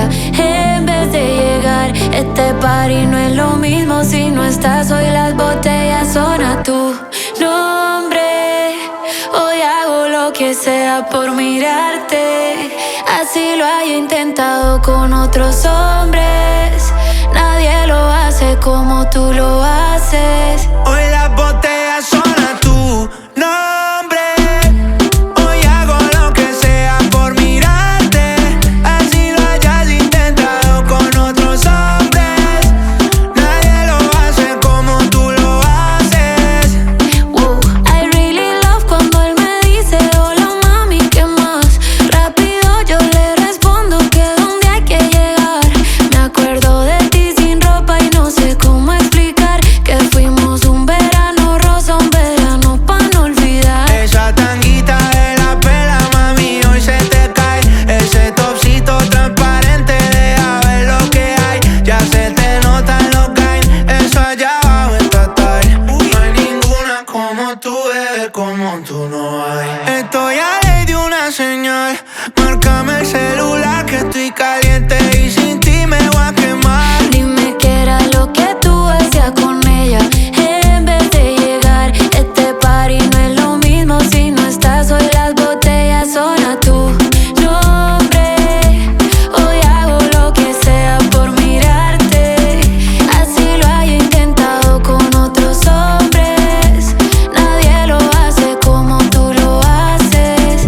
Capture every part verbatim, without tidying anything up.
ella en vez de llegar. Este party no es lo mismo si no estás. Hoy las botellas son a tu nombre. Hoy hago lo que sea por mirarte. Así lo haya intentado con otros hombres. Nadie lo hace como tú lo haces. Hoy las botellas son a tu nombre. Hoy hago lo que sea por mirarte. Así lo hayas intentado con otros hombres. Nadie lo hace como tú lo haces. Wow, I really love cuando él me dice hola mami, ¿qué más? Rápido yo le respondo que dónde hay que llegar. Me acuerdo de ti sin ropa y no sé cómo explicar que fuimos un verano rosa, un verano pa' no olvidar. Esa tanguita de la pela, mami, hoy se te cae. Ese topsito transparente, deja ver lo que hay. Ya se te notan los gains, eso allá abajo está tight. No hay ninguna como tú, bebé, como tú no hay. Estoy a ley de una señal. Márcame el celular que estoy caliente y sin ti me voy a quemar. Dime qué era lo que tú hacías con ella en vez de llegar. Este party no es lo mismo si no estás. Hoy las botellas son a tu nombre. Hoy hago lo que sea por mirarte. Así lo haya intentado con otros hombres. Nadie lo hace como tú lo haces.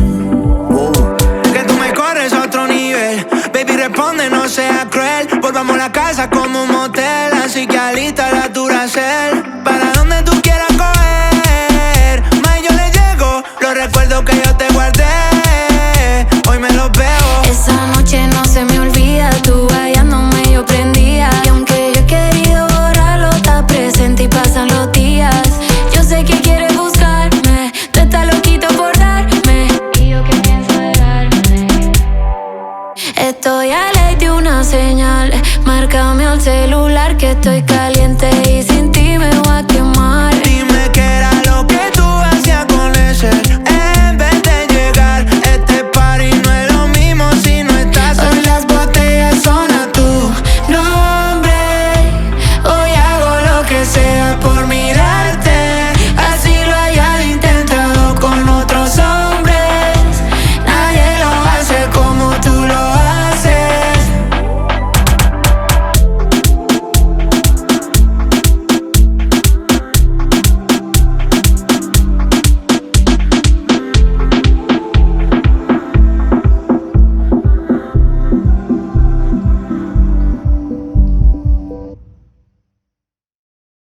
Que tú me corres a otro nivel. Baby, responde, no seas cruel. Volvamos a la casa como un motel. Así que alista la Duracell. Para donde tú quieras coger. Más yo le llego. Los recuerdos que yo te guardé. Hoy me los veo. Esa noche no se me olvida. Tú hallándome yo prendía. Y aunque yo he querido borrarlo, está presente y pasan los días. Yo sé que quieres buscarme. Tú estás loquito por darme. Y yo que pienso de darme. Estoy a ley de una señal. Márcame al celular que estoy